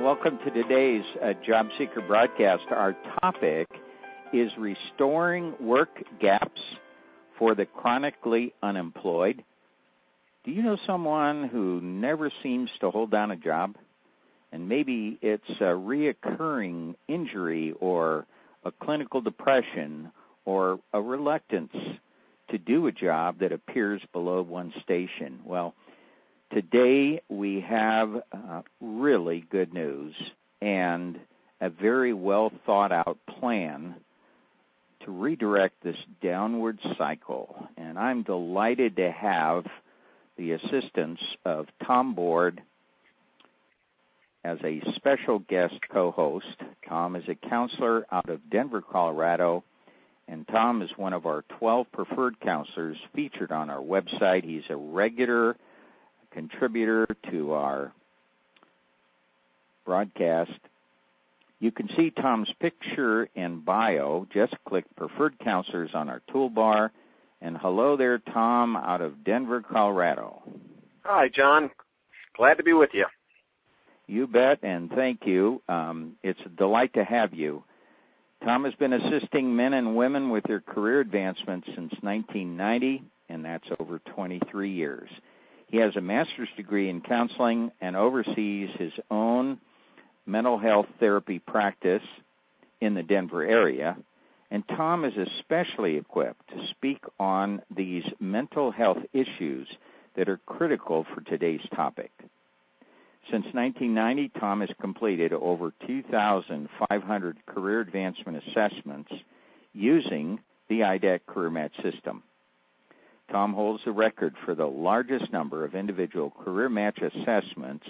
welcome to today's Job Seeker broadcast. Our topic is restoring work gaps for the chronically unemployed. Do you know someone who never seems to hold down a job? And maybe it's a reoccurring injury or a clinical depression or a reluctance to do a job that appears below one's station. Well, today we have really good news and a very well thought out plan to redirect this downward cycle. And I'm delighted to have the assistance of Tom Board as a special guest co-host. Tom is a counselor out of Denver, Colorado, and Tom is one of our 12 preferred counselors featured on our website. He's a regular contributor to our broadcast. You can see Tom's picture and bio. Just click Preferred Counselors on our toolbar. And hello there, Tom, out of Denver, Colorado. Hi, John. Glad to be with you. You bet, and thank you. It's a delight to have you. Tom has been assisting men and women with their career advancement since 1990, and that's over 23 years. He has a master's degree in counseling and oversees his own mental health therapy practice in the Denver area. And Tom is especially equipped to speak on these mental health issues that are critical for today's topic. Since 1990, Tom has completed over 2,500 career advancement assessments using the IDAC Career Match system. Tom holds the record for the largest number of individual career match assessments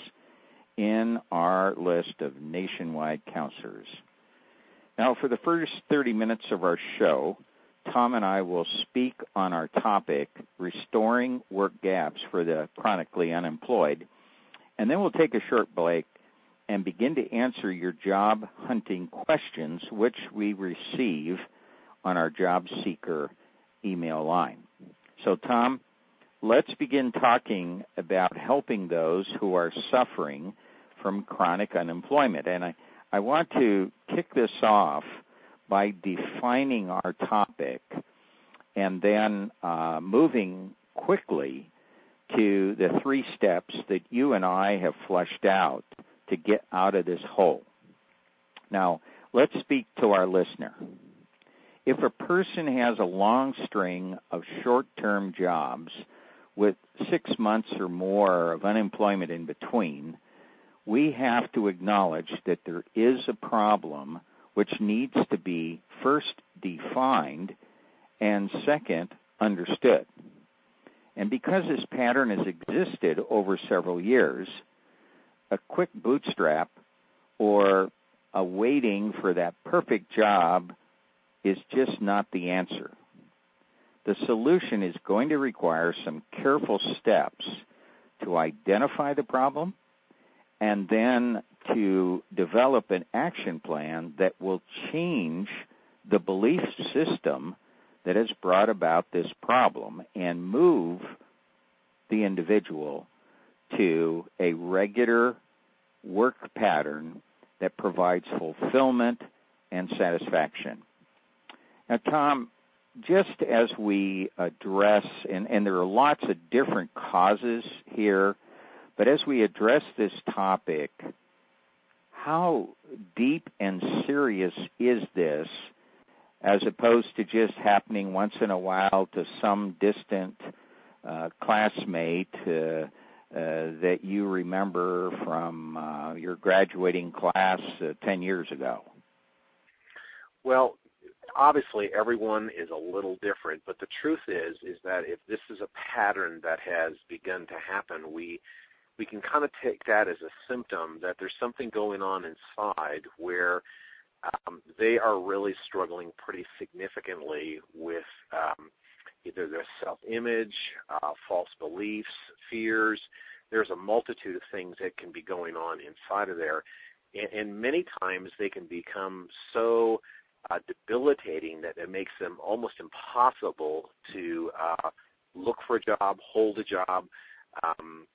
in our list of nationwide counselors. Now, for the first 30 minutes of our show, Tom and I will speak on our topic, restoring work gaps for the chronically unemployed. And then we'll take a short break and begin to answer your job hunting questions, which we receive on our Job Seeker email line. So, Tom, let's begin talking about helping those who are suffering from chronic unemployment. And I want to kick this off by defining our topic and then moving quickly to the 3 steps that you and I have fleshed out to get out of this hole. Now, let's speak to our listener. If a person has a long string of short-term jobs with 6 months or more of unemployment in between, we have to acknowledge that there is a problem which needs to be first defined and second understood. And because this pattern has existed over several years, a quick bootstrap or a waiting for that perfect job is just not the answer. The solution is going to require some careful steps to identify the problem and then to develop an action plan that will change the belief system that has brought about this problem and move the individual to a regular work pattern that provides fulfillment and satisfaction. Now, Tom, just as we address, and there are lots of different causes here, but as we address this topic, how deep and serious is this as opposed to just happening once in a while to some distant classmate that you remember from your graduating class 10 years ago? Well, obviously everyone is a little different, but the truth is that if this is a pattern that has begun to happen, we can kind of take that as a symptom that there's something going on inside where they are really struggling pretty significantly with either their self-image, false beliefs, fears. There's a multitude of things that can be going on inside of there. And many times they can become so debilitating that it makes them almost impossible to look for a job, hold a job,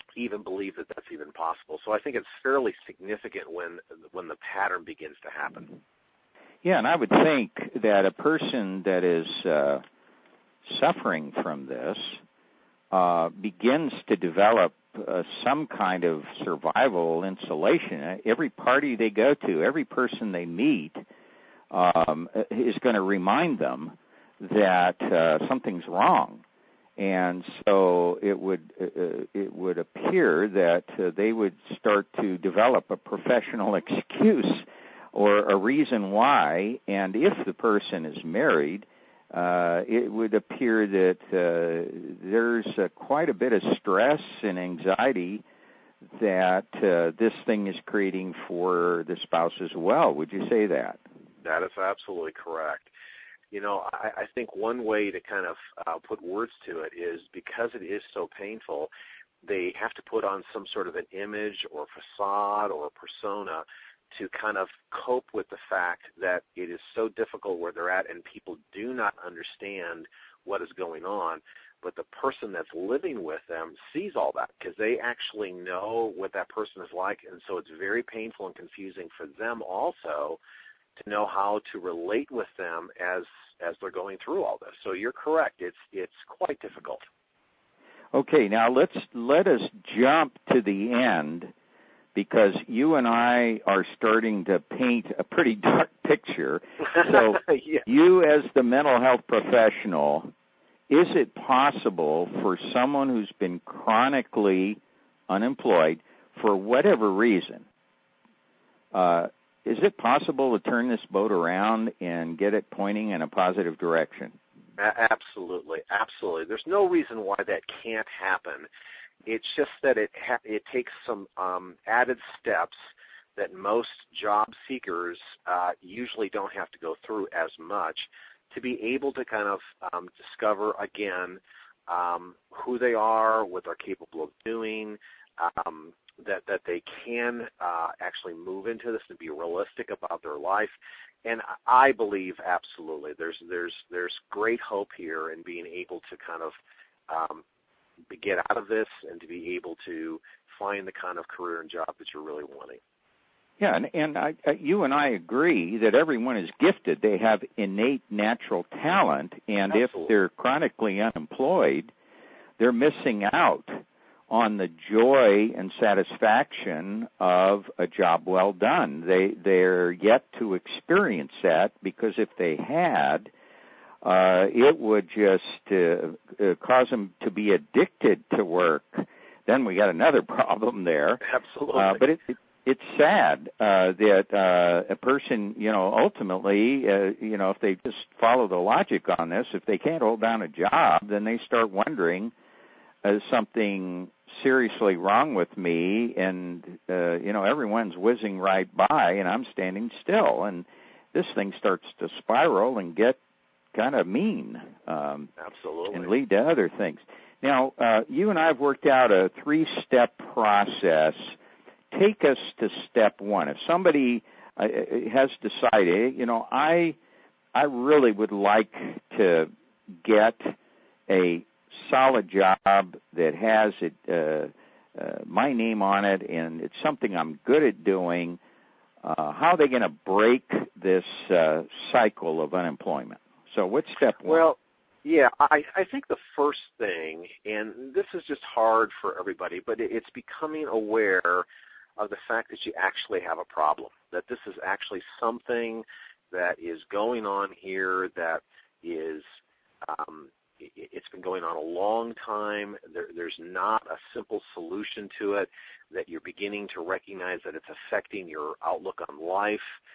even believe that that's even possible. So I think it's fairly significant when the pattern begins to happen. Yeah, and I would think that a person that is suffering from this begins to develop some kind of survival insulation. Every party they go to, every person they meet is going to remind them that something's wrong. And so it would appear that they would start to develop a professional excuse or a reason why. And if the person is married, it would appear that there's quite a bit of stress and anxiety that this thing is creating for the spouse as well. Would you say that? That is absolutely correct. You know, I think one way to kind of put words to it is because it is so painful, they have to put on some sort of an image or facade or persona to kind of cope with the fact that it is so difficult where they're at and people do not understand what is going on. But the person that's living with them sees all that because they actually know what that person is like, and so it's very painful and confusing for them also to know how to relate with them as they're going through all this. So you're correct. It's quite difficult. Okay, now let us jump to the end because you and I are starting to paint a pretty dark picture. So yeah. You as the mental health professional, is it possible for someone who's been chronically unemployed for whatever reason, is it possible to turn this boat around and get it pointing in a positive direction? Absolutely, absolutely. There's no reason why that can't happen. It's just that it takes some added steps that most job seekers usually don't have to go through as much to be able to kind of discover again who they are, what they're capable of doing, that they can actually move into this and be realistic about their life. And I believe absolutely there's great hope here in being able to kind of get out of this and to be able to find the kind of career and job that you're really wanting. Yeah, and you and I agree that everyone is gifted. They have innate natural talent, and Absolutely. If they're chronically unemployed, they're missing out on the joy and satisfaction of a job well done. They're yet to experience that because if they had, it would just cause them to be addicted to work. Then we got another problem there. Absolutely. But it's sad that a person, ultimately, if they just follow the logic on this, if they can't hold down a job, then they start wondering, is something seriously wrong with me? And, everyone's whizzing right by, and I'm standing still. And this thing starts to spiral and get kind of mean. Absolutely. And lead to other things. Now, you and I have worked out a 3-step process. Take us to step 1. If somebody has decided, I really would like to get a solid job that has my name on it and it's something I'm good at doing, how are they going to break this cycle of unemployment? So what's step 1? Well, yeah, I think the first thing, and this is just hard for everybody, but it's becoming aware of the fact that you actually have a problem, that this is actually something that is going on here that is it's been going on a long time. There's not a simple solution to it, that you're beginning to recognize that it's affecting your outlook on life.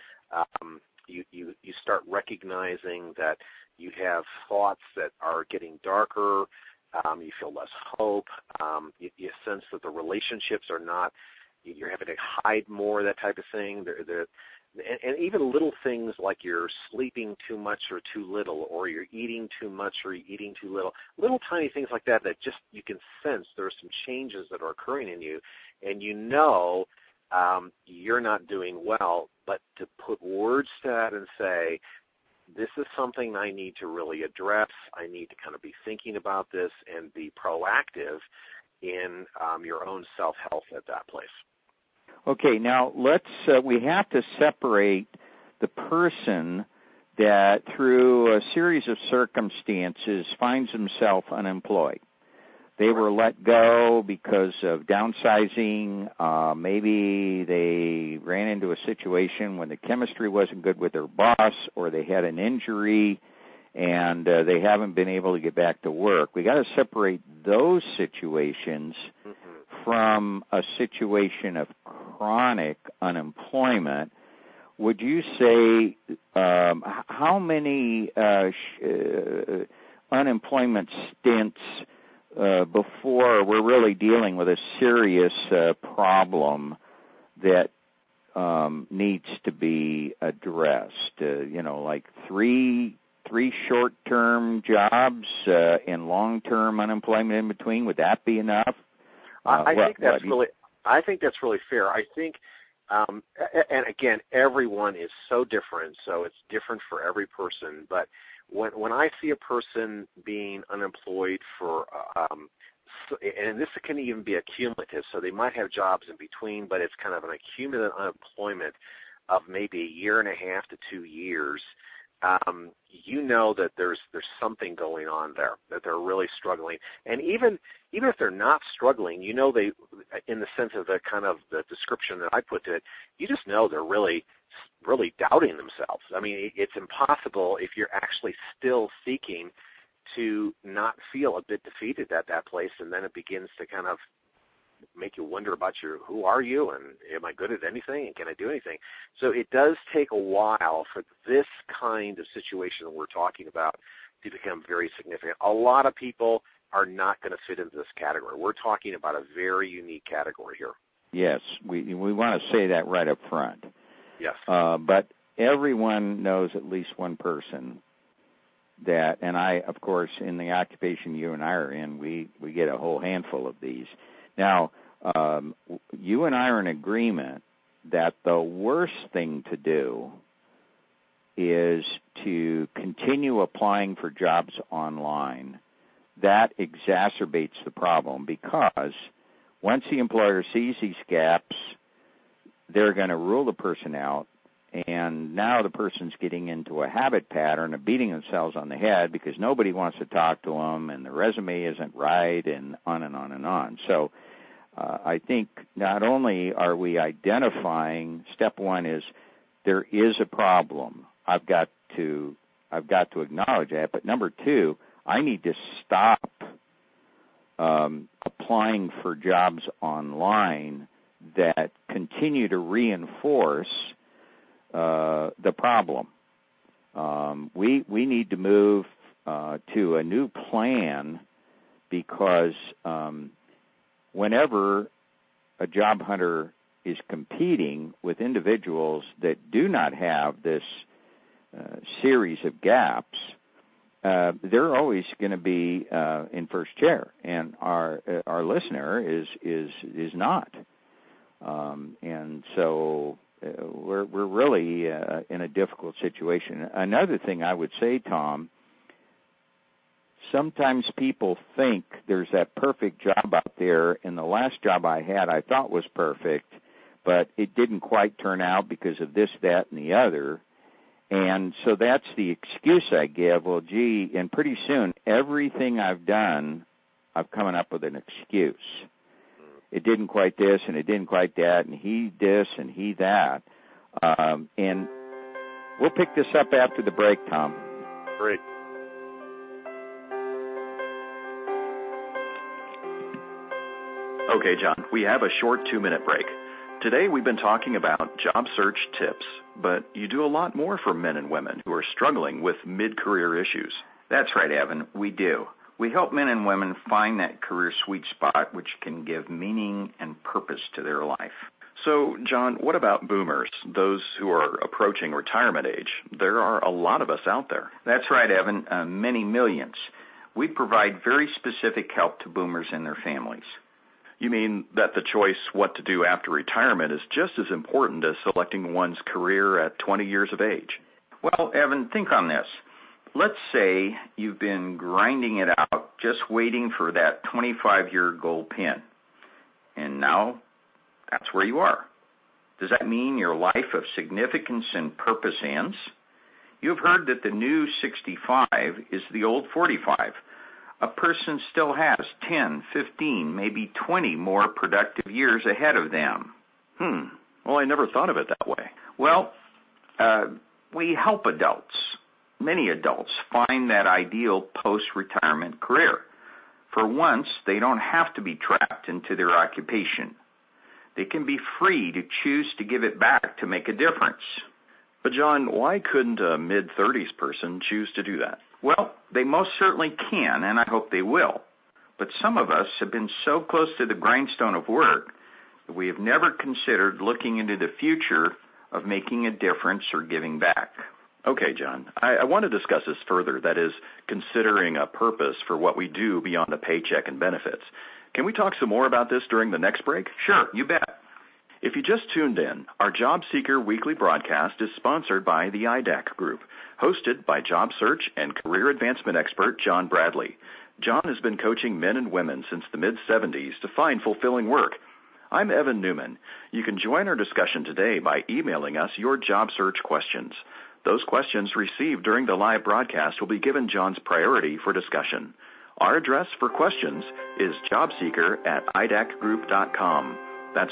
You start recognizing that you have thoughts that are getting darker. You feel less hope. You sense that the relationships are not, you're having to hide more, that type of thing. And even little things like you're sleeping too much or too little, or you're eating too much or you're eating too little, little tiny things like that just you can sense there are some changes that are occurring in you, and you're not doing well. But to put words to that and say, this is something I need to really address, I need to kind of be thinking about this and be proactive in your own self-health at that place. Okay, now we have to separate the person that through a series of circumstances finds himself unemployed. They were let go because of downsizing. Maybe they ran into a situation when the chemistry wasn't good with their boss, or they had an injury and they haven't been able to get back to work. We got to separate those situations from a situation of chronic unemployment. Would you say how many unemployment stints before we're really dealing with a serious problem that needs to be addressed? Like three short-term jobs and long-term unemployment in between. Would that be enough? I think that's really fair. I think, and again, everyone is so different, so it's different for every person. But when I see a person being unemployed for, and this can even be accumulative, so they might have jobs in between, but it's kind of an accumulative unemployment of maybe a year and a half to 2 years. You know that there's something going on there, that they're really struggling. And even if they're not struggling, they, in the sense of the kind of the description that I put to it, you just know they're really doubting themselves. I mean, it's impossible if you're actually still seeking to not feel a bit defeated at that place, and then it begins to kind of make you wonder about who are you, and am I good at anything, and can I do anything? So it does take a while for this kind of situation that we're talking about to become very significant. A lot of people are not going to fit into this category. We're talking about a very unique category here. Yes, we want to say that right up front. Yes. But everyone knows at least one person that, and I, of course, in the occupation you and I are in, we get a whole handful of these. Now, you and I are in agreement that the worst thing to do is to continue applying for jobs online. That exacerbates the problem, because once the employer sees these gaps, they're going to rule the person out, and now the person's getting into a habit pattern of beating themselves on the head because nobody wants to talk to them and the resume isn't right, and on and on and on. So I think not only are we identifying, step one is there is a problem. I've got to acknowledge that. But number two, I need to stop applying for jobs online that continue to reinforce the problem. We need to move to a new plan, because whenever a job hunter is competing with individuals that do not have this series of gaps, they're always going to be in first chair, and our listener is not, and so we're really in a difficult situation. Another thing I would say, Tom, sometimes people think there's that perfect job out there, and the last job I had I thought was perfect, but it didn't quite turn out because of this, that, and the other. And so that's the excuse I give. Well, gee, and pretty soon everything I've done, I've come up with an excuse. It didn't quite this, and it didn't quite that, and he this, and he that. And we'll pick this up after the break, Tom. Great. Okay, John, we have a short 2-minute break. Today we've been talking about job search tips, but you do a lot more for men and women who are struggling with mid-career issues. That's right, Evan, we do. We help men and women find that career sweet spot which can give meaning and purpose to their life. So, John, what about boomers, those who are approaching retirement age? There are a lot of us out there. That's right, Evan, many millions. We provide very specific help to boomers and their families. You mean that the choice what to do after retirement is just as important as selecting one's career at 20 years of age? Well, Evan, think on this. let's say you've been grinding it out, just waiting for that 25-year gold pin, and now that's where you are. Does that mean your life of significance and purpose ends? You've heard that the new 65 is the old 45. A person still has 10, 15, maybe 20 more productive years ahead of them. Well, I never thought of it that way. Well, we help adults, many adults, find that ideal post-retirement career. For once, they don't have to be trapped into their occupation. They can be free to choose to give it back to make a difference. But John, why couldn't a mid-30s person choose to do that? Well, they most certainly can, and I hope they will. But some of us have been so close to the grindstone of work that we have never considered looking into the future of making a difference or giving back. Okay, John, I want to discuss this further, that is, considering a purpose for what we do beyond a paycheck and benefits. Can we talk some more about this during the next break? Sure, you bet. If you just tuned in, our Job Seeker weekly broadcast is sponsored by the IDAC Group, hosted by job search and career advancement expert John Bradley. John has been coaching men and women since the mid-70s to find fulfilling work. I'm Evan Newman. You can join our discussion today by emailing us your job search questions. Those questions received during the live broadcast will be given John's priority for discussion. Our address for questions is jobseeker@idacgroup.com. That's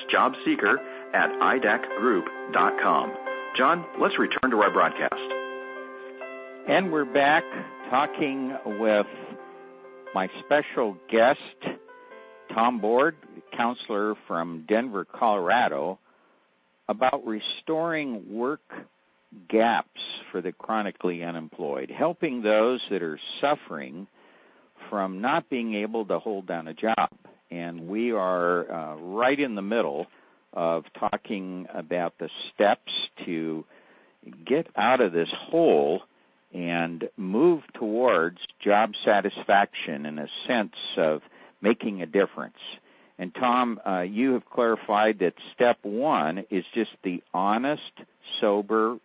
jobseeker@idacgroup.com. John, let's return to our broadcast. And we're back talking with my special guest, Tom Board, counselor from Denver, Colorado, about restoring work gaps for the chronically unemployed, helping those that are suffering from not being able to hold down a job. And we are right in the middle of talking about the steps to get out of this hole and move towards job satisfaction in a sense of making a difference. And Tom, you have clarified that step one is just the honest, sober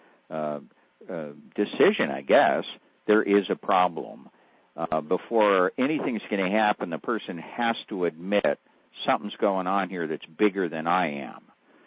decision, I guess. There is a problem. Before anything's going to happen, the person has to admit something's going on here that's bigger than I am.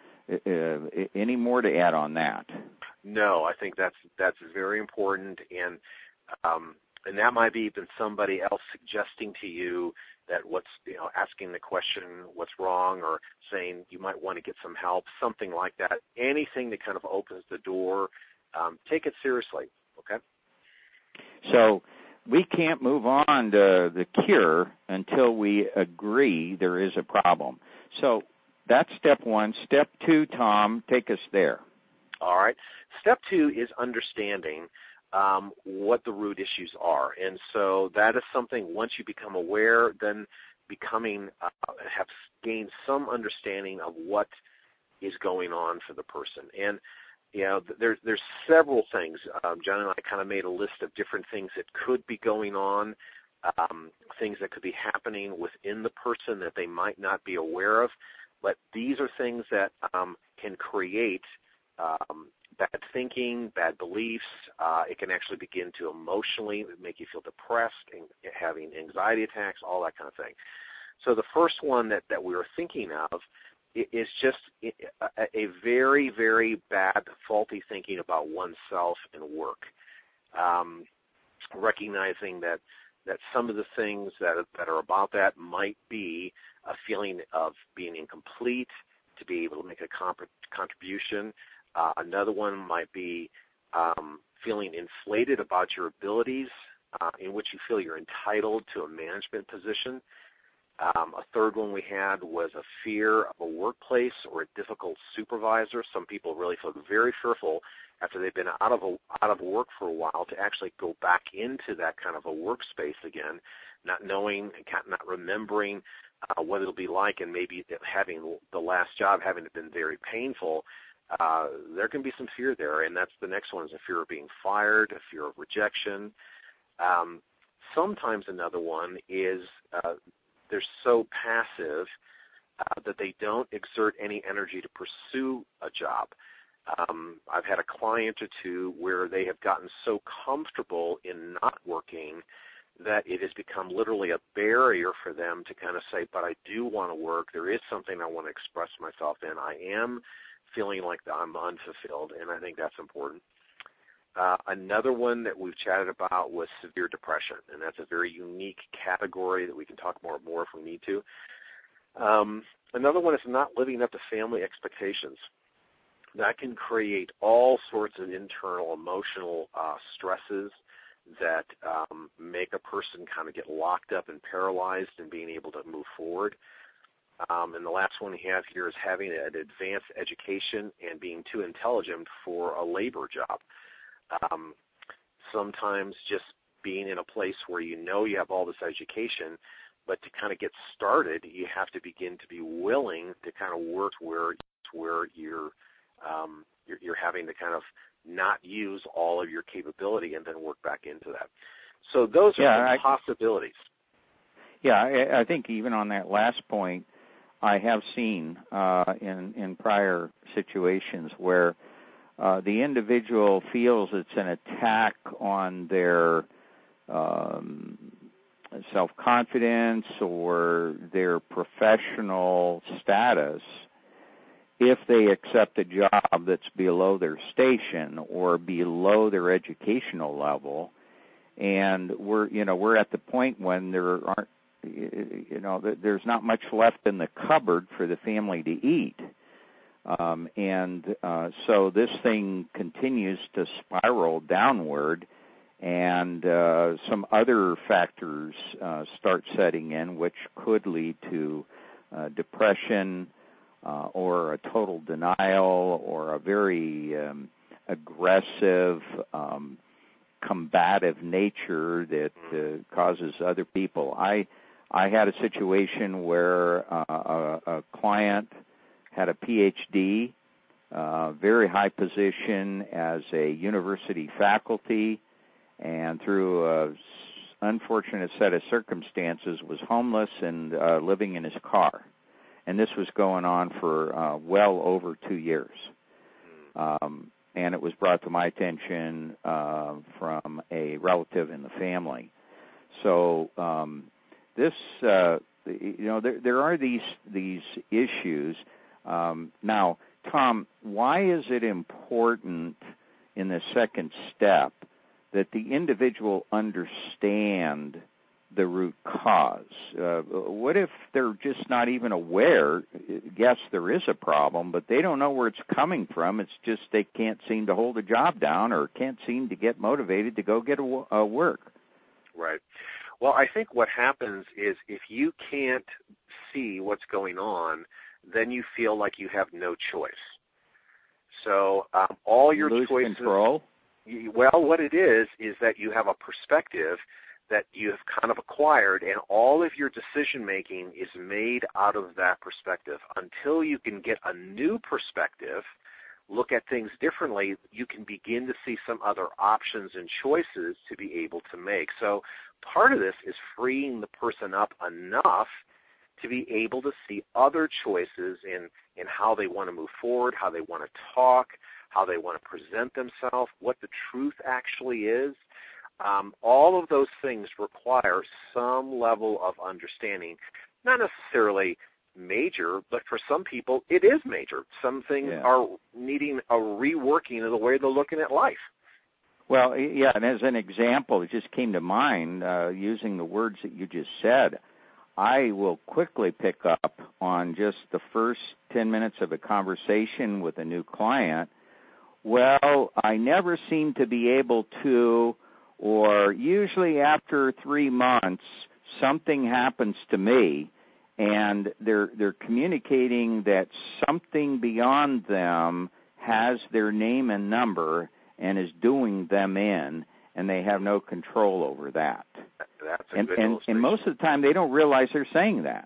Any more to add on that? No, I think that's very important, and that might be even somebody else suggesting to you that asking the question, what's wrong, or saying you might want to get some help, something like that. Anything that kind of opens the door, take it seriously, okay? So we can't move on to the cure until we agree there is a problem. So that's step one. Step two, Tom, take us there. All right. Step two is understanding what the root issues are. And so that is something, once you become aware, then have gained some understanding of what is going on for the person. And, there's several things. John and I kind of made a list of different things that could be going on, things that could be happening within the person that they might not be aware of. But these are things that can create bad thinking, bad beliefs. It can actually begin to emotionally make you feel depressed and having anxiety attacks, all that kind of thing. So the first one that we were thinking of is just a very, very bad, faulty thinking about oneself and work. Recognizing that some of the things that are about that might be a feeling of being incomplete, to be able to make a contribution. Another one might be feeling inflated about your abilities, in which you feel you're entitled to a management position. A third one we had was a fear of a workplace or a difficult supervisor. Some people really feel very fearful after they've been out of work for a while to actually go back into that kind of a workspace again, not knowing, not remembering what it'll be like, and maybe having the last job having been very painful. There can be some fear there, and that's the next one is a fear of being fired, a fear of rejection. Sometimes another one is they're so passive that they don't exert any energy to pursue a job. I've had a client or two where they have gotten so comfortable in not working that it has become literally a barrier for them to kind of say, but I do want to work. There is something I want to express myself in. I am feeling like I'm unfulfilled, and I think that's important. Another one that we've chatted about was severe depression, and that's a very unique category that we can talk more if we need to. Another one is not living up to family expectations. That can create all sorts of internal emotional stresses that make a person kind of get locked up and paralyzed in being able to move forward. And the last one we have here is having an advanced education and being too intelligent for a labor job. Sometimes just being in a place where you know you have all this education, but to kind of get started, you have to begin to be willing to kind of work where you're having to kind of not use all of your capability and then work back into that. So those are some possibilities. Yeah, I think even on that last point, I have seen in prior situations where the individual feels it's an attack on their self-confidence or their professional status if they accept a job that's below their station or below their educational level. And we're at the point when there aren't, there's not much left in the cupboard for the family to eat. So this thing continues to spiral downward, and some other factors start setting in, which could lead to depression or a total denial or a very aggressive, combative nature that causes other people. I had a situation where a client had a PhD, very high position as a university faculty, and through an unfortunate set of circumstances was homeless and living in his car. And this was going on for well over 2 years. And it was brought to my attention from a relative in the family. So there are these issues. Now, Tom, why is it important in the second step that the individual understand the root cause? What if they're just not even aware? Yes, there is a problem, but they don't know where it's coming from. It's just they can't seem to hold a job down or can't seem to get motivated to go get a work. Right. Well, I think what happens is if you can't see what's going on, then you feel like you have no choice. So all your lose choices. Control? Well, what it is that you have a perspective that you have kind of acquired, and all of your decision-making is made out of that perspective. Until you can get a new perspective, look at things differently, you can begin to see some other options and choices to be able to make. So part of this is freeing the person up enough to be able to see other choices in how they want to move forward, how they want to talk, how they want to present themselves, what the truth actually is. All of those things require some level of understanding, not necessarily major, but for some people it is major. Some things are needing a reworking of the way they're looking at life. Well, yeah, and as an example, it just came to mind using the words that you just said. I will quickly pick up on just the first 10 minutes of a conversation with a new client. Well, I never seem to be able to, or usually after 3 months, something happens to me, and they're communicating that something beyond them has their name and number and is doing them in, and they have no control over that. That's a good illustration. And most of the time, they don't realize they're saying that.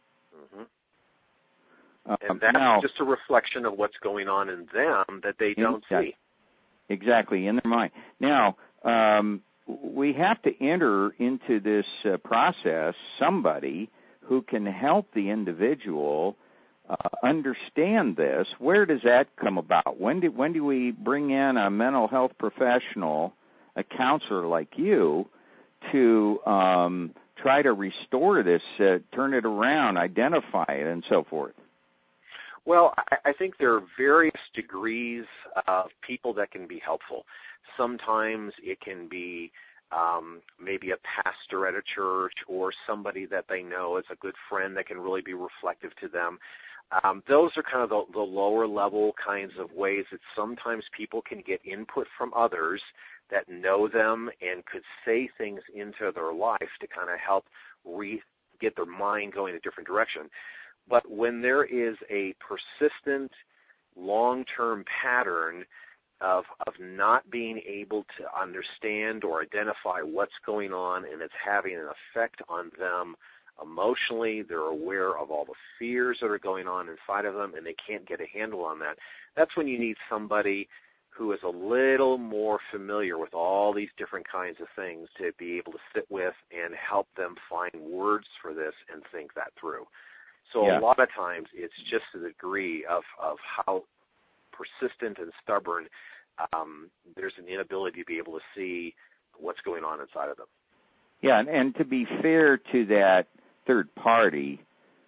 And that's just a reflection of what's going on in them that they don't see. Exactly, in their mind. Now, we have to enter into this process somebody who can help the individual understand this, where does that come about? When do we bring in a mental health professional, a counselor like you, to try to restore this, turn it around, identify it, and so forth? Well, I think there are various degrees of people that can be helpful. Sometimes it can be maybe a pastor at a church or somebody that they know is a good friend that can really be reflective to them. Those are kind of the lower level kinds of ways that sometimes people can get input from others that know them and could say things into their life to kind of help get their mind going in a different direction. But when there is a persistent, long-term pattern of not being able to understand or identify what's going on, and it's having an effect on them emotionally, they're aware of all the fears that are going on inside of them, and they can't get a handle on that, that's when you need somebody who is a little more familiar with all these different kinds of things to be able to sit with and help them find words for this and think that through. So a lot of times it's just the degree of how persistent and stubborn there's an inability to be able to see what's going on inside of them. Yeah, and to be fair to that third party,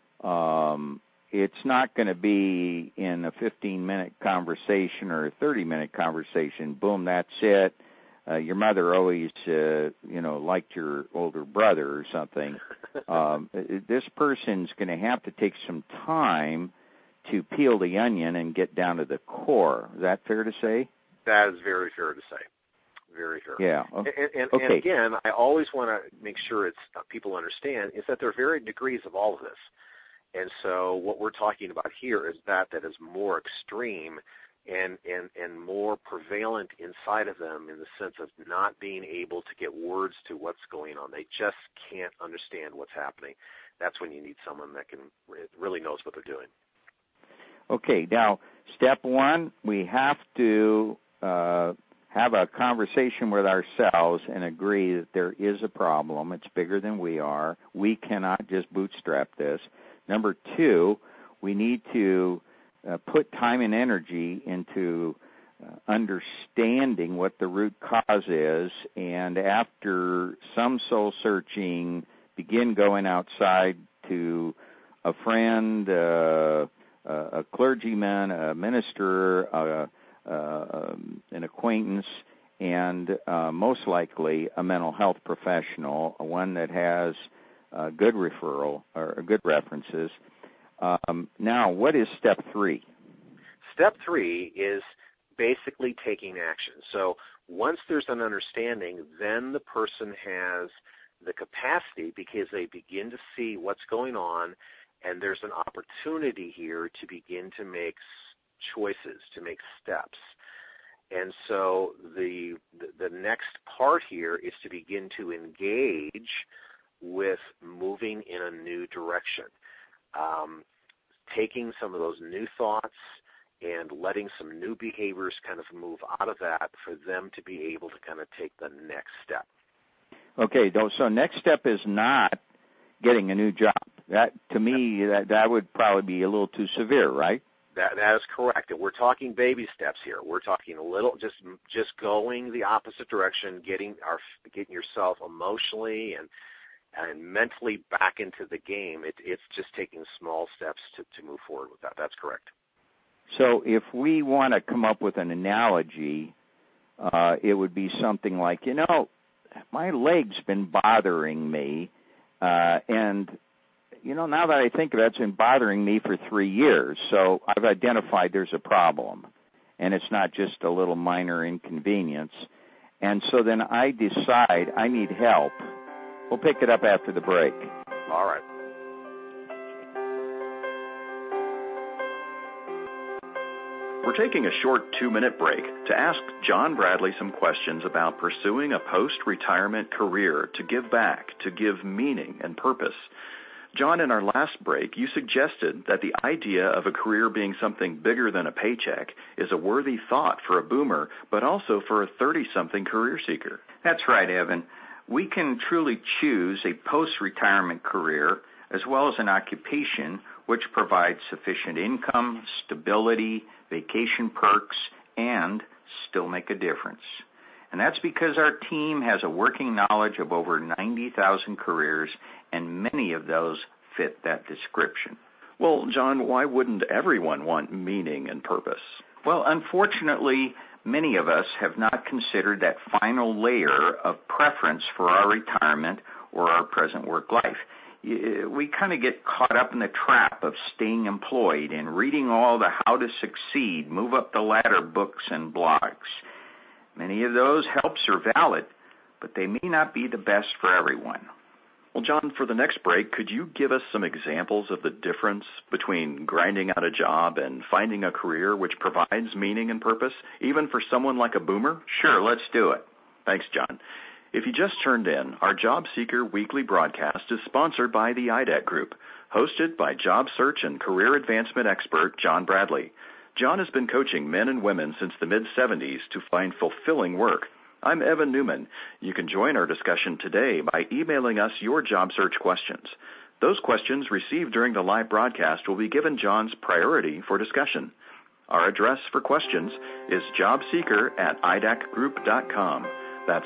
it's not going to be in a 15-minute conversation or a 30-minute conversation. Boom, that's it. Your mother always, liked your older brother or something. This person's going to have to take some time to peel the onion and get down to the core. Is that fair to say? That is very fair to say. Very fair. Yeah. And again, I always want to make sure people understand is that there are varying degrees of all of this. And so what we're talking about here is that is more extreme and more prevalent inside of them in the sense of not being able to get words to what's going on. They just can't understand what's happening. That's when you need someone that really knows what they're doing. Okay, now, step one, we have to have a conversation with ourselves and agree that there is a problem. It's bigger than we are. We cannot just bootstrap this. Number two, we need to put time and energy into understanding what the root cause is, and after some soul searching, begin going outside to a friend, a clergyman, a minister, an acquaintance, and most likely a mental health professional, one that has good referral or good references. Now, what is step three? Step three is basically taking action. So once there's an understanding, then the person has the capacity, because they begin to see what's going on, and there's an opportunity here to begin to make choices, to make steps. And so the next part here is to begin to engage with moving in a new direction, taking some of those new thoughts and letting some new behaviors kind of move out of that for them to be able to kind of take the next step. Okay, so next step is not getting a new job. That, to me, that would probably be a little too severe, right? That is correct. And we're talking baby steps here. We're talking a little, just going the opposite direction, getting yourself emotionally and mentally back into the game. It's just taking small steps to move forward with that. That's correct. So if we want to come up with an analogy, it would be something like, my leg's been bothering me, and now that I think of it, it's been bothering me for 3 years. So I've identified there's a problem, and it's not just a little minor inconvenience. And so then I decide I need help. We'll pick it up after the break. All right. We're taking a short 2-minute break to ask John Bradley some questions about pursuing a post-retirement career to give back, to give meaning and purpose. John, in our last break, you suggested that the idea of a career being something bigger than a paycheck is a worthy thought for a boomer, but also for a 30-something career seeker. That's right, Evan. We can truly choose a post-retirement career as well as an occupation which provides sufficient income, stability, vacation perks, and still make a difference. And that's because our team has a working knowledge of over 90,000 careers, and many of those fit that description. Well, John, why wouldn't everyone want meaning and purpose? Well, unfortunately, many of us have not considered that final layer of preference for our retirement or our present work life. We kind of get caught up in the trap of staying employed and reading all the how to succeed, move up the ladder books and blogs. Many of those helps are valid, but they may not be the best for everyone. Well, John, for the next break, could you give us some examples of the difference between grinding out a job and finding a career which provides meaning and purpose, even for someone like a boomer? Sure, let's do it. Thanks, John. If you just turned in, our Job Seeker weekly broadcast is sponsored by the IDEC Group, hosted by job search and career advancement expert John Bradley. John has been coaching men and women since the mid-'70s to find fulfilling work. I'm Evan Newman. You can join our discussion today by emailing us your job search questions. Those questions received during the live broadcast will be given John's priority for discussion. Our address for questions is jobseeker@idecgroup.com. That's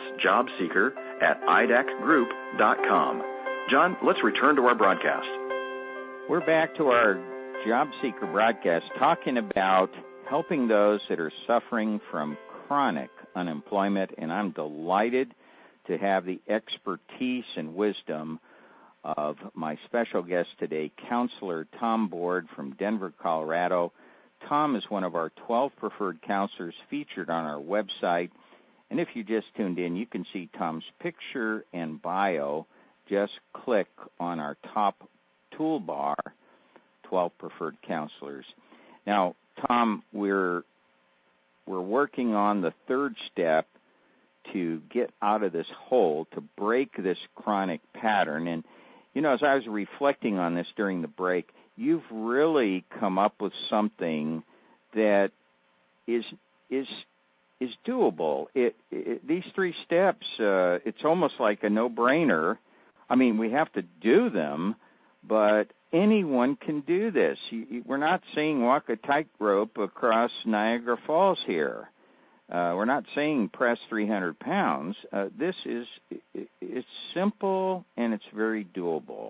jobseeker@idecgroup.com. John, let's return to our broadcast. We're back to our Job Seeker broadcast talking about helping those that are suffering from chronic unemployment, and I'm delighted to have the expertise and wisdom of my special guest today, Counselor Tom Board from Denver, Colorado. Tom is one of our 12 preferred counselors featured on our website, and if you just tuned in, you can see Tom's picture and bio. Just click on our top toolbar, 12 preferred counselors. Now, Tom, we're working on the third step to get out of this hole, to break this chronic pattern. And, you know, as I was reflecting on this during the break, you've really come up with something that is doable. These 3 steps, it's almost like a no-brainer. I mean, we have to do them, but anyone can do this. We're not saying walk a tightrope across Niagara Falls here. We're not saying press 300 pounds. It's simple and it's very doable.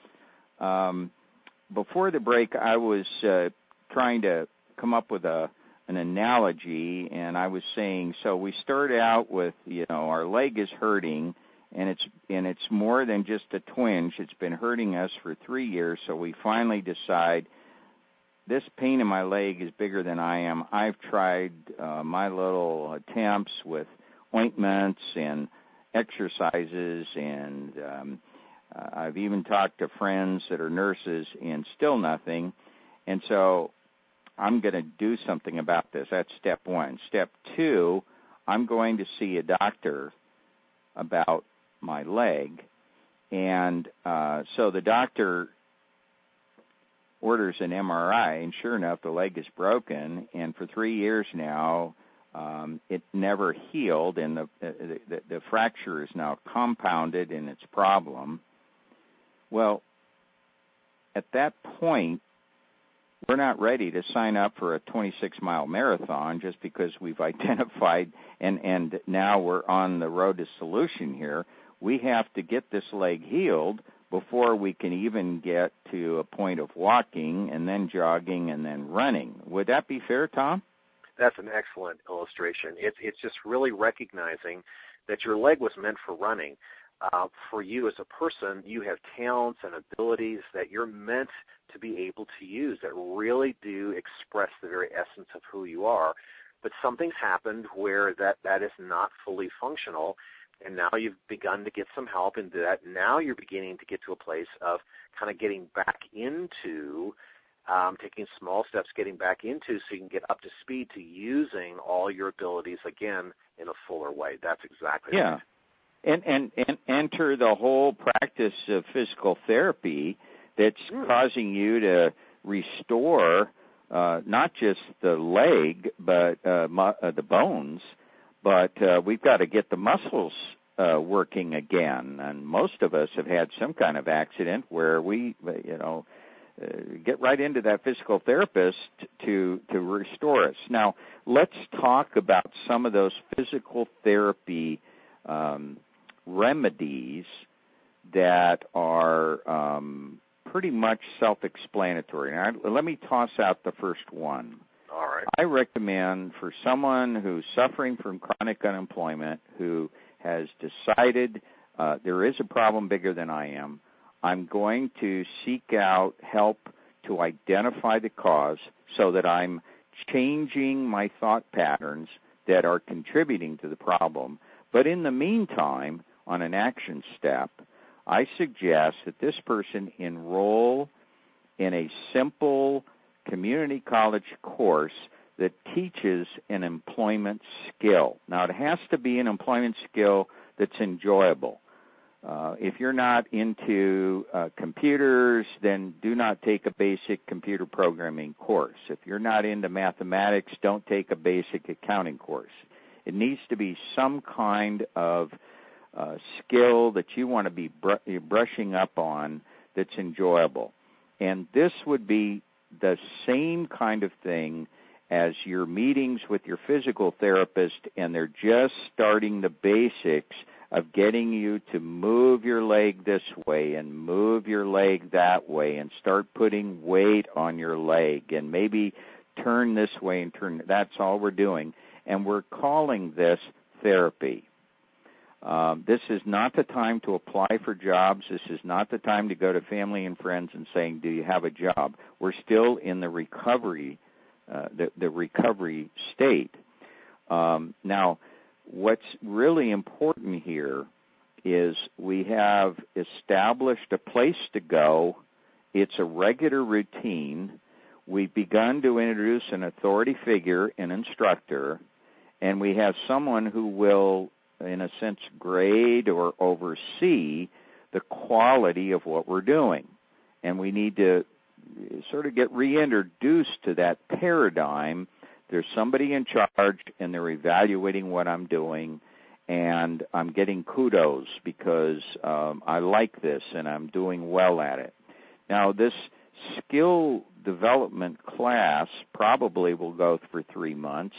Before the break, I was trying to come up with an analogy, and I was saying, so we start out with, our leg is hurting, and it's more than just a twinge. It's been hurting us for 3 years, so we finally decide this pain in my leg is bigger than I am. I've tried my little attempts with ointments and exercises, and I've even talked to friends that are nurses, and still nothing. And so I'm going to do something about this. That's step 1. Step 2, I'm going to see a doctor about my leg, and so the doctor orders an MRI, and sure enough, the leg is broken, and for 3 years now, it never healed, and the fracture is now compounded in its problem. Well, at that point, we're not ready to sign up for a 26-mile marathon just because we've identified, and now we're on the road to solution here. We have to get this leg healed before we can even get to a point of walking and then jogging and then running. Would that be fair, Tom? That's an excellent illustration. It's just really recognizing that your leg was meant for running. For you as a person, you have talents and abilities that you're meant to be able to use that really do express the very essence of who you are. But something's happened where that is not fully functional, and now you've begun to get some help into that. Now you're beginning to get to a place of kind of getting back into, taking small steps, getting back into so you can get up to speed to using all your abilities again in a fuller way. That's exactly right. And enter the whole practice of physical therapy that's causing you to restore not just the leg, but the bones, but we've got to get the muscles working again. And most of us have had some kind of accident where we, get right into that physical therapist to restore us. Now, let's talk about some of those physical therapy remedies that are pretty much self-explanatory. Now, let me toss out the first one. All right. I recommend for someone who's suffering from chronic unemployment, who has decided there is a problem bigger than I am, I'm going to seek out help to identify the cause so that I'm changing my thought patterns that are contributing to the problem. But in the meantime, on an action step, I suggest that this person enroll in a simple community college course that teaches an employment skill. Now, it has to be an employment skill that's enjoyable. If you're not into computers, then do not take a basic computer programming course. If you're not into mathematics, don't take a basic accounting course. It needs to be some kind of skill that you want to be brushing up on that's enjoyable. And this would be the same kind of thing as your meetings with your physical therapist, and they're just starting the basics of getting you to move your leg this way and move your leg that way and start putting weight on your leg and maybe turn this way and turn. That's all we're doing. And we're calling this therapy. This is not the time to apply for jobs. This is not the time to go to family and friends and saying, do you have a job? We're still in the recovery, the recovery state. Now, what's really important here is we have established a place to go. It's a regular routine. We've begun to introduce an authority figure, an instructor, and we have someone who will, in a sense, grade or oversee the quality of what we're doing. And we need to sort of get reintroduced to that paradigm. There's somebody in charge, and they're evaluating what I'm doing, and I'm getting kudos because I like this and I'm doing well at it. Now, this skill development class probably will go for 3 months.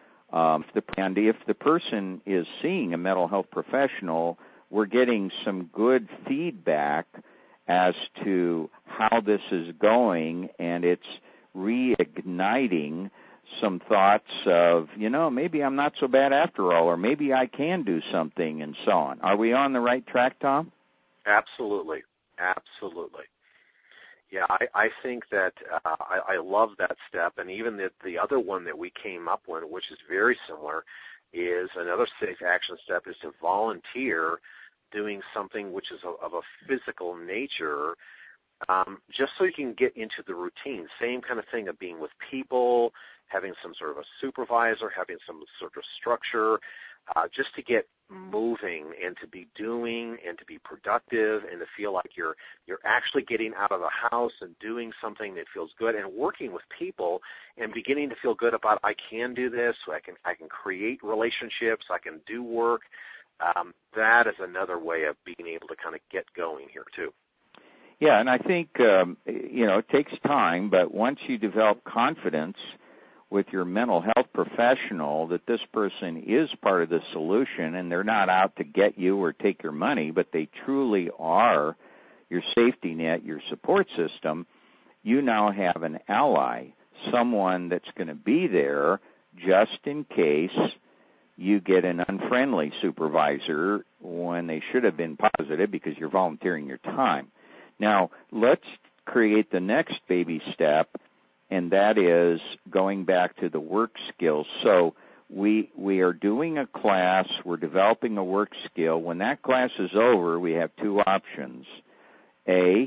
And if the person is seeing a mental health professional, we're getting some good feedback as to how this is going, and it's reigniting some thoughts of, maybe I'm not so bad after all, or maybe I can do something, and so on. Are we on the right track, Tom? Absolutely. Absolutely. Yeah, I think that I love that step, and even the other one that we came up with, which is very similar, is another safe action step is to volunteer doing something which is of a physical nature, just so you can get into the routine. Same kind of thing of being with people, having some sort of a supervisor, having some sort of structure, just to get moving and to be doing and to be productive and to feel like you're actually getting out of the house and doing something that feels good and working with people and beginning to feel good about, I can do this, I can create relationships, I can do work. That is another way of being able to kind of get going here too. Yeah, and I think, it takes time, but once you develop confidence with your mental health professional that this person is part of the solution and they're not out to get you or take your money, but they truly are your safety net, your support system, you now have an ally, someone that's going to be there just in case you get an unfriendly supervisor when they should have been positive because you're volunteering your time. Now, let's create the next baby step, and that is going back to the work skills. So we are doing a class, we're developing a work skill. When that class is over, we have two options. A,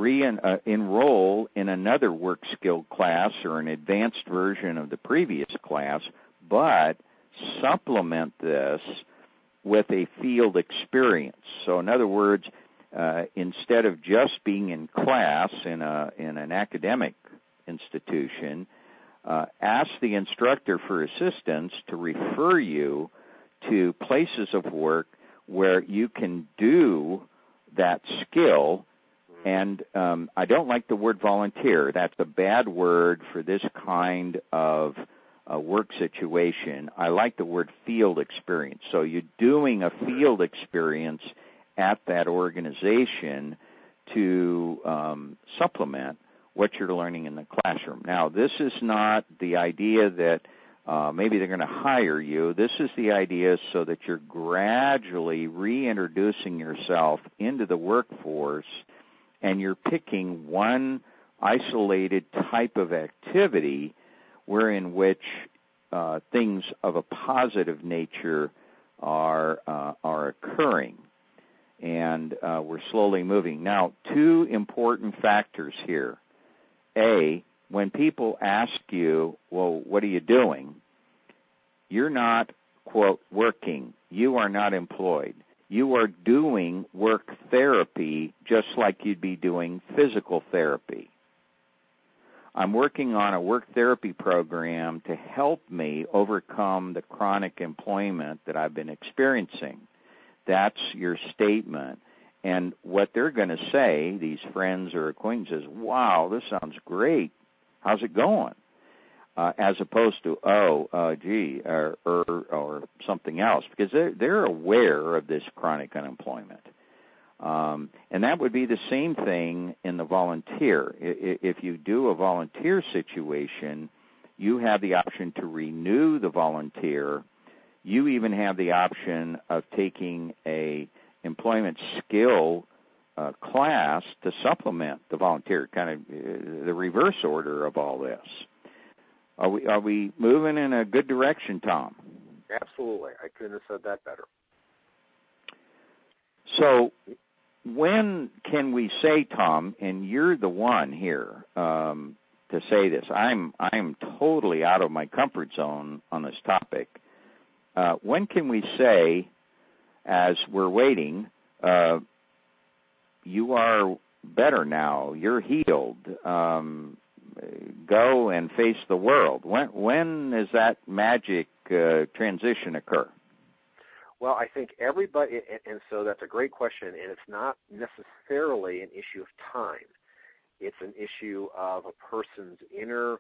enroll in another work skill class or an advanced version of the previous class, but supplement this with a field experience. So in other words, instead of just being in class in an academic institution, ask the instructor for assistance to refer you to places of work where you can do that skill And I don't like the word volunteer. That's a bad word for this kind of work situation. I like the word field experience. So you're doing a field experience at that organization to supplement what you're learning in the classroom. Now, this is not the idea that maybe they're going to hire you. This is the idea so that you're gradually reintroducing yourself into the workforce, and you're picking one isolated type of activity wherein which things of a positive nature are occurring. And we're slowly moving. Now, two important factors here. A, when people ask you, well, what are you doing? You're not, quote, working. You are not employed. You are doing work therapy just like you'd be doing physical therapy. I'm working on a work therapy program to help me overcome the chronic employment that I've been experiencing. That's your statement. And what they're going to say, these friends or acquaintances, wow, this sounds great. How's it going? As opposed to, gee, or something else, because they're aware of this chronic unemployment. And that would be the same thing in the volunteer. If you do a volunteer situation, you have the option to renew the volunteer. You even have the option of taking a employment skill class to supplement the volunteer, kind of the reverse order of all this. Are we moving in a good direction, Tom? Absolutely. I couldn't have said that better. So when can we say, Tom, and you're the one here to say this, I'm totally out of my comfort zone on this topic. When can we say, as we're waiting, you are better now, you're healed, go and face the world? When does that magic transition occur? Well, I think everybody, and so that's a great question, and it's not necessarily an issue of time. It's an issue of a person's inner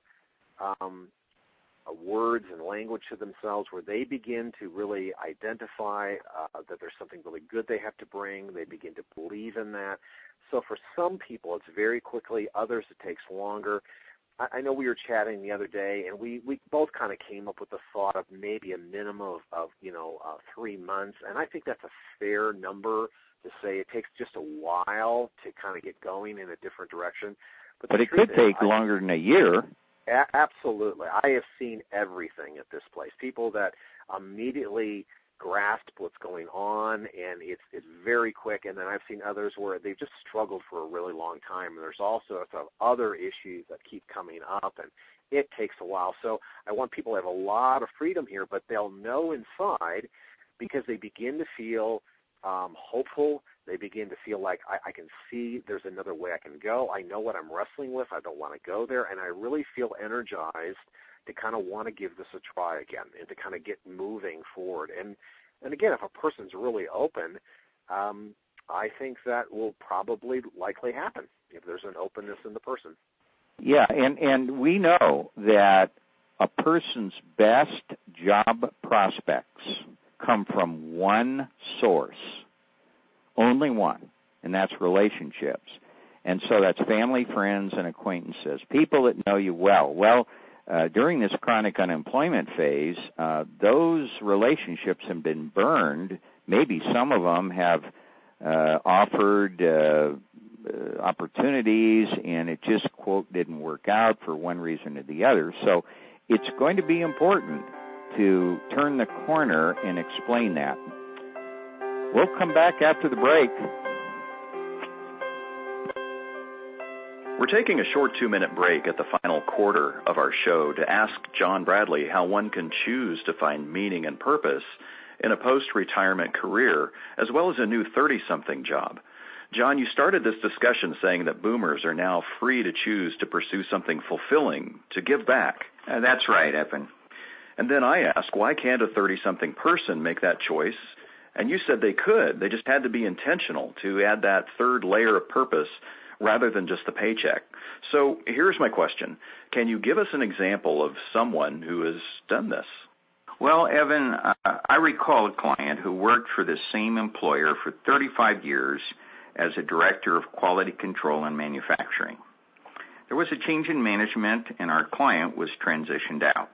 words and language to themselves, where they begin to really identify that there's something really good they have to bring. They begin to believe in that. So for some people, it's very quickly. Others, it takes longer. I know we were chatting the other day, and we both kind of came up with the thought of maybe a minimum of 3 months, and I think that's a fair number to say. It takes just a while to kind of get going in a different direction. But it could take longer than a year. Absolutely. I have seen everything at this place. People that immediately grasp what's going on, and it's very quick. And then I've seen others where they've just struggled for a really long time. And there's also some other issues that keep coming up, and it takes a while. So I want people to have a lot of freedom here, but they'll know inside, because they begin to feel hopeful. They begin to feel like I can see there's another way I can go. I know what I'm wrestling with. I don't want to go there. And I really feel energized to kind of want to give this a try again and to kind of get moving forward. And again, if a person's really open, I think that will probably likely happen if there's an openness in the person. Yeah, and we know that a person's best job prospects come from one source, only one, and that's relationships. And so that's family, friends, and acquaintances, people that know you well. Well, during this chronic unemployment phase, those relationships have been burned. Maybe some of them have offered opportunities, and it just, quote, didn't work out for one reason or the other. So it's going to be important to turn the corner and explain that. We'll come back after the break. We're taking a short 2-minute break at the final quarter of our show to ask John Bradley how one can choose to find meaning and purpose in a post-retirement career, as well as a new 30-something job. John, you started this discussion saying that boomers are now free to choose to pursue something fulfilling, to give back. That's right, Evan. And then I asked, why can't a 30-something person make that choice? And you said they could. They just had to be intentional to add that third layer of purpose rather than just the paycheck. So here's my question. Can you give us an example of someone who has done this? Well, Evan, I recall a client who worked for the same employer for 35 years as a director of quality control and manufacturing. There was a change in management, and our client was transitioned out.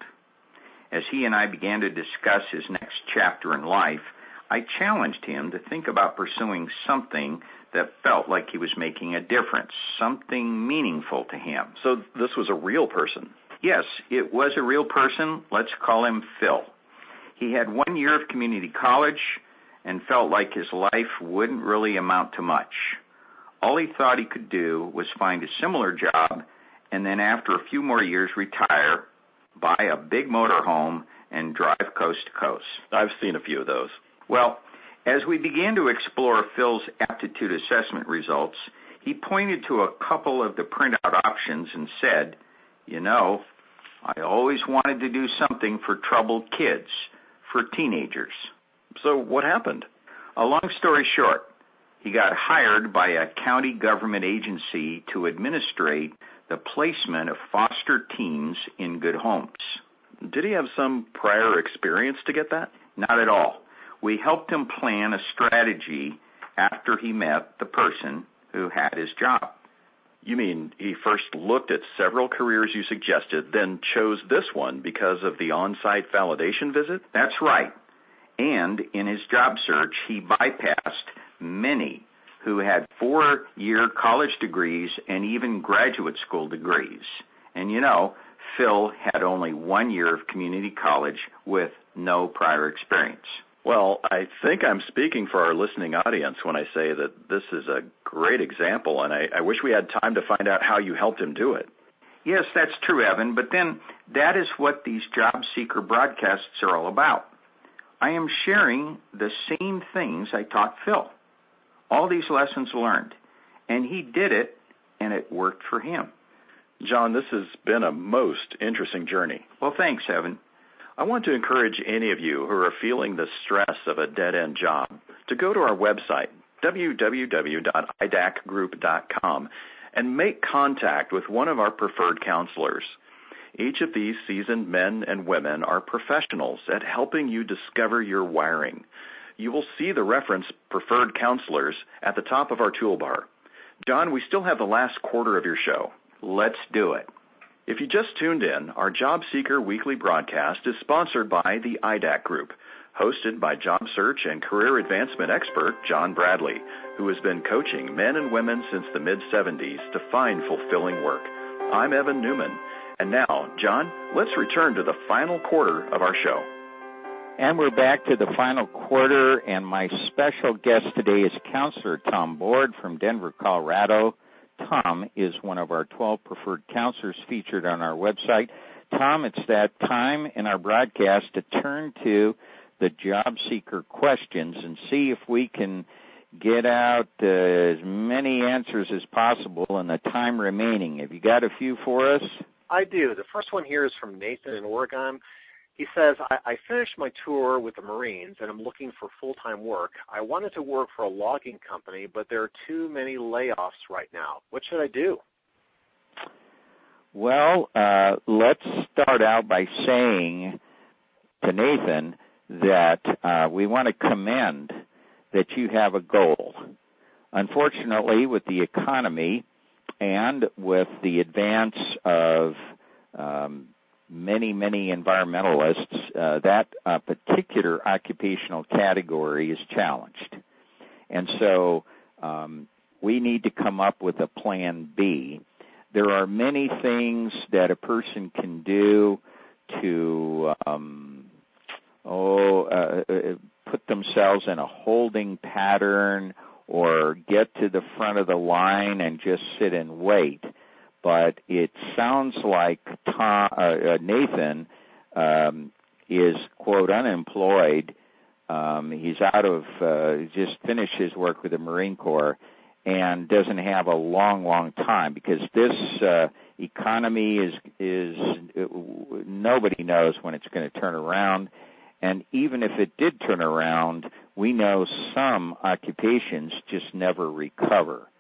As he and I began to discuss his next chapter in life, I challenged him to think about pursuing something that felt like he was making a difference, something meaningful to him. So this was a real person? Yes, it was a real person. Let's call him Phil. He had 1 year of community college and felt like his life wouldn't really amount to much. All he thought he could do was find a similar job and then after a few more years retire, buy a big motorhome, and drive coast to coast. I've seen a few of those. Well, as we began to explore Phil's aptitude assessment results, he pointed to a couple of the printout options and said, "You know, I always wanted to do something for troubled kids, for teenagers." So what happened? A long story short, he got hired by a county government agency to administrate the placement of foster teens in good homes. Did he have some prior experience to get that? Not at all. We helped him plan a strategy after he met the person who had his job. You mean he first looked at several careers you suggested, then chose this one because of the on-site validation visit? That's right. And in his job search, he bypassed many who had 4-year college degrees and even graduate school degrees. And you know, Phil had only 1 year of community college with no prior experience. Well, I think I'm speaking for our listening audience when I say that this is a great example, and I wish we had time to find out how you helped him do it. Yes, that's true, Evan, but then that is what these job seeker broadcasts are all about. I am sharing the same things I taught Phil. All these lessons learned, and he did it, and it worked for him. John, this has been a most interesting journey. Well, thanks, Evan. I want to encourage any of you who are feeling the stress of a dead-end job to go to our website, www.idacgroup.com, and make contact with one of our preferred counselors. Each of these seasoned men and women are professionals at helping you discover your wiring. You will see the reference preferred counselors at the top of our toolbar. John, we still have the last quarter of your show. Let's do it. If you just tuned in, our Job Seeker Weekly broadcast is sponsored by the IDAC Group, hosted by job search and career advancement expert John Bradley, who has been coaching men and women since the mid-'70s to find fulfilling work. I'm Evan Newman. And now, John, let's return to the final quarter of our show. And we're back to the final quarter, and my special guest today is Counselor Tom Board from Denver, Colorado. Tom is one of our 12 preferred counselors featured on our website. Tom, it's that time in our broadcast to turn to the job seeker questions and see if we can get out as many answers as possible in the time remaining. Have you got a few for us? I do. The first one here is from Nathan in Oregon. He says, I finished my tour with the Marines, and I'm looking for full-time work. I wanted to work for a logging company, but there are too many layoffs right now. What should I do? Well, let's start out by saying to Nathan that we want to commend that you have a goal. Unfortunately, with the economy and with the advance of many environmentalists, that particular occupational category is challenged. And so we need to come up with a plan B. There are many things that a person can do to put themselves in a holding pattern or get to the front of the line and just sit and wait. But it sounds like Nathan is, quote, unemployed. He's out of, just finished his work with the Marine Corps and doesn't have a long time because this economy is nobody knows when it's going to turn around. And even if it did turn around, we know some occupations just never recover.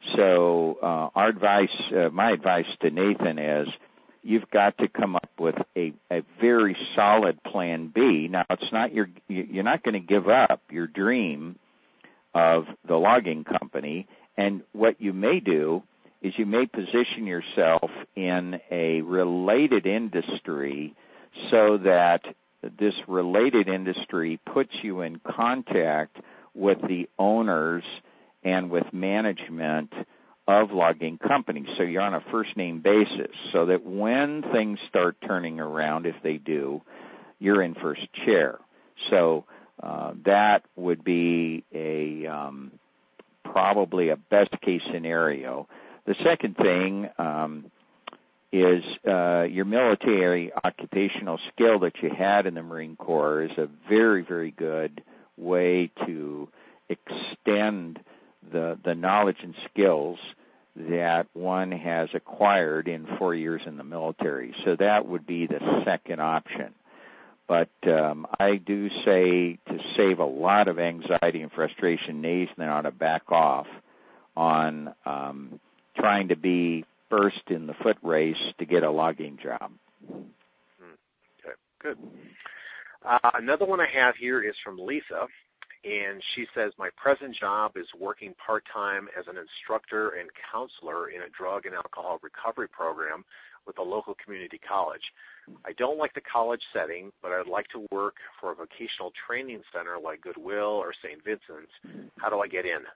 So my advice to Nathan is, you've got to come up with a very solid plan B. Now, it's not you're not going to give up your dream of the logging company, and what you may do is you may position yourself in a related industry so that this related industry puts you in contact with the owners and with management of logging companies. So you're on a first-name basis, so that when things start turning around, if they do, you're in first chair. So that would be probably a best-case scenario. The second thing is your military occupational skill that you had in the Marine Corps is a very, very good way to extend the knowledge and skills that one has acquired in 4 years in the military. So that would be the second option. But I do say, to save a lot of anxiety and frustration, Nathan ought to back off on trying to be first in the foot race to get a logging job. Okay, good. Another one I have here is from Lisa, and she says, my present job is working part-time as an instructor and counselor in a drug and alcohol recovery program with a local community college. I don't like the college setting, but I'd like to work for a vocational training center like Goodwill or St. Vincent's. How do I get in?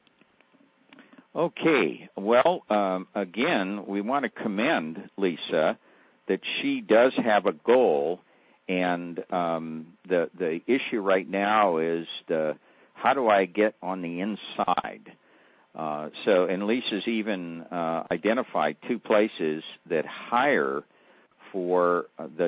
Okay. Well, again, we want to commend Lisa that she does have a goal, and the issue right now is how do I get on the inside? And Lisa's even identified two places that hire for the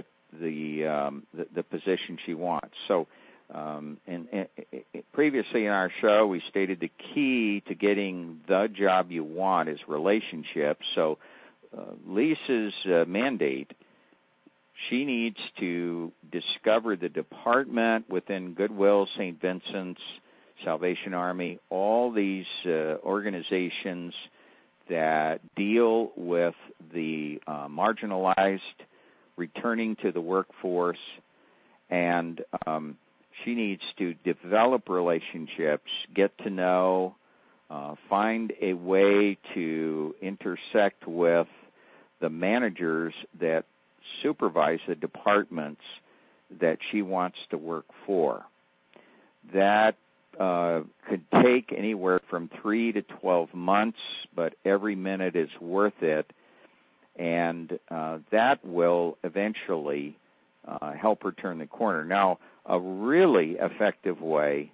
position she wants. So, and previously in our show, we stated the key to getting the job you want is relationships. So, Lisa's mandate, she needs to discover the department within Goodwill, St. Vincent's, Salvation Army, all these organizations that deal with the marginalized returning to the workforce, and she needs to develop relationships, get to know, find a way to intersect with the managers that supervise the departments that she wants to work for. That could take anywhere from 3 to 12 months, but every minute is worth it, and that will eventually help her turn the corner. Now, a really effective way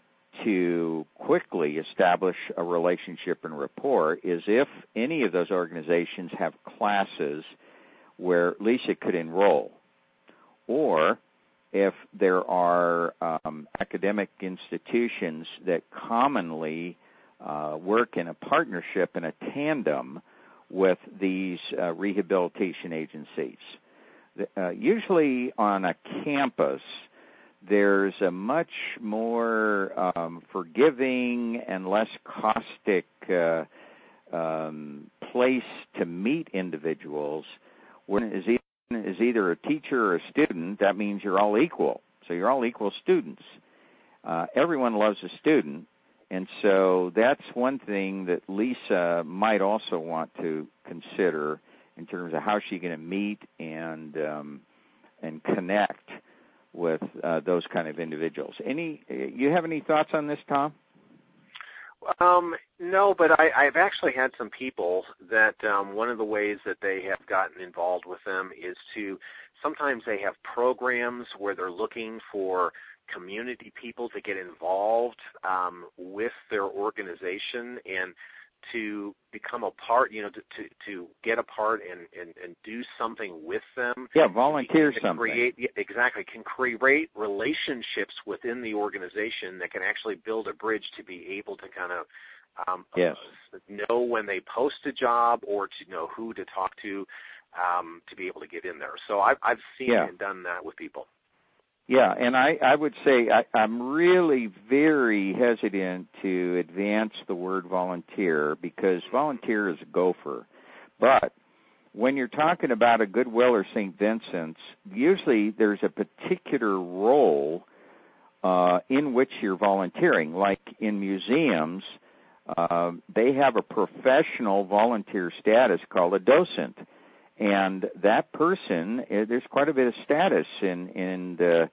to quickly establish a relationship and rapport is if any of those organizations have classes where Lisa could enroll, or if there are academic institutions that commonly work in a partnership, in a tandem with these rehabilitation agencies. Usually on a campus, there's a much more forgiving and less caustic place to meet individuals. When is either a teacher or a student, that means you're all equal. So you're all equal students. Everyone loves a student, and so that's one thing that Lisa might also want to consider in terms of how she's going to meet and connect with those kind of individuals. You have any thoughts on this, Tom? No, but I've actually had some people that one of the ways that they have gotten involved with them is to, sometimes they have programs where they're looking for community people to get involved with their organization and to become a part, to get a part and do something with them. Yeah, volunteer something. Can create relationships within the organization that can actually build a bridge to be able to kind of know when they post a job or to know who to talk to be able to get in there. So I've seen and done that with people. Yeah, and I would say I'm really very hesitant to advance the word volunteer because volunteer is a gopher. But when you're talking about a Goodwill or St. Vincent's, usually there's a particular role in which you're volunteering. Like in museums, they have a professional volunteer status called a docent. And that person, there's quite a bit of status in the,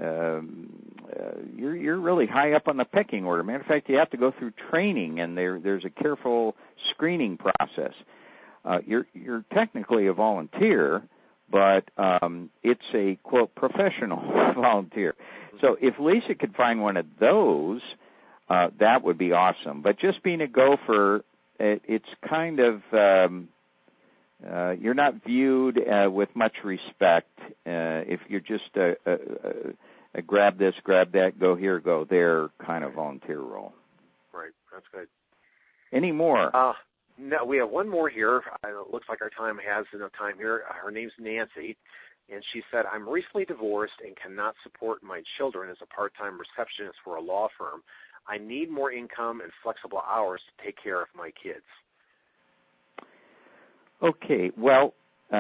you're really high up on the pecking order. Matter of fact, you have to go through training, and there's a careful screening process. You're technically a volunteer, but it's a, quote, professional volunteer. So if Lisa could find one of those, that would be awesome. But just being a gopher, it's kind of... you're not viewed with much respect if you're just a grab this, grab that, go here, go there kind of volunteer role. Right. That's good. Any more? No, we have one more here. It looks like our time has enough time here. Her name's Nancy, and she said, I'm recently divorced and cannot support my children as a part-time receptionist for a law firm. I need more income and flexible hours to take care of my kids. Okay, well,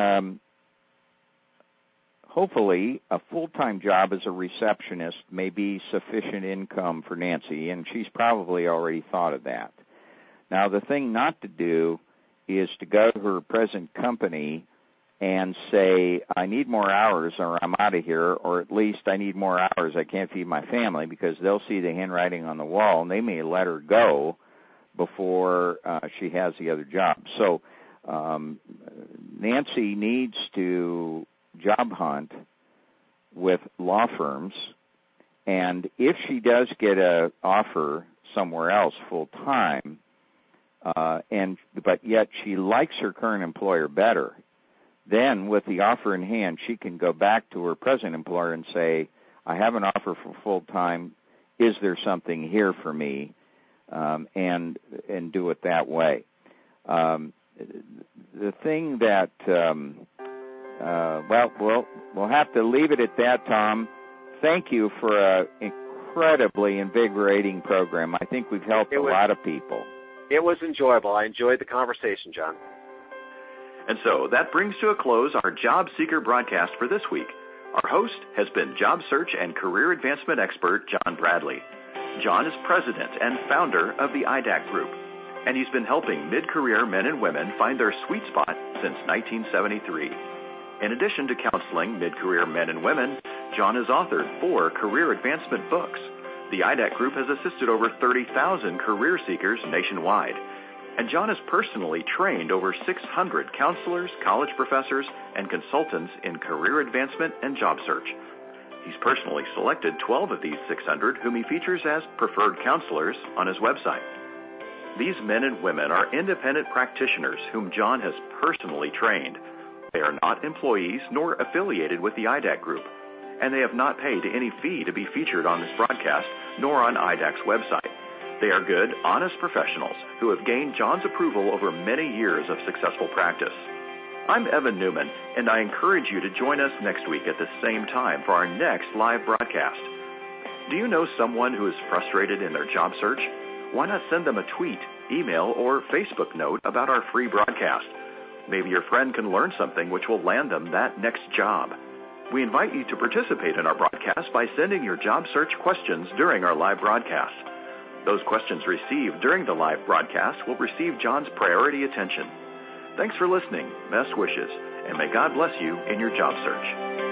hopefully a full-time job as a receptionist may be sufficient income for Nancy, and she's probably already thought of that. Now, the thing not to do is to go to her present company and say, I need more hours or I'm out of here, or at least I need more hours, I can't feed my family, because they'll see the handwriting on the wall, and they may let her go before she has the other job. So Nancy needs to job hunt with law firms, and if she does get an offer somewhere else full-time, but yet she likes her current employer better, then with the offer in hand, she can go back to her present employer and say, I have an offer for full-time. Is there something here for me? And do it that way. The thing that, we'll have to leave it at that, Tom. Thank you for an incredibly invigorating program. I think we've helped a lot of people. It was enjoyable. I enjoyed the conversation, John. And so that brings to a close our Job Seeker broadcast for this week. Our host has been job search and career advancement expert John Bradley. John is president and founder of the IDAC Group, and he's been helping mid-career men and women find their sweet spot since 1973. In addition to counseling mid-career men and women, John has authored 4 career advancement books. The IDAC Group has assisted over 30,000 career seekers nationwide, and John has personally trained over 600 counselors, college professors, and consultants in career advancement and job search. He's personally selected 12 of these 600 whom he features as preferred counselors on his website. These men and women are independent practitioners whom John has personally trained. They are not employees nor affiliated with the IDAC Group, and they have not paid any fee to be featured on this broadcast nor on IDAC's website. They are good, honest professionals who have gained John's approval over many years of successful practice. I'm Evan Newman, and I encourage you to join us next week at the same time for our next live broadcast. Do you know someone who is frustrated in their job search? Why not send them a tweet, email, or Facebook note about our free broadcast? Maybe your friend can learn something which will land them that next job. We invite you to participate in our broadcast by sending your job search questions during our live broadcast. Those questions received during the live broadcast will receive John's priority attention. Thanks for listening, best wishes, and may God bless you in your job search.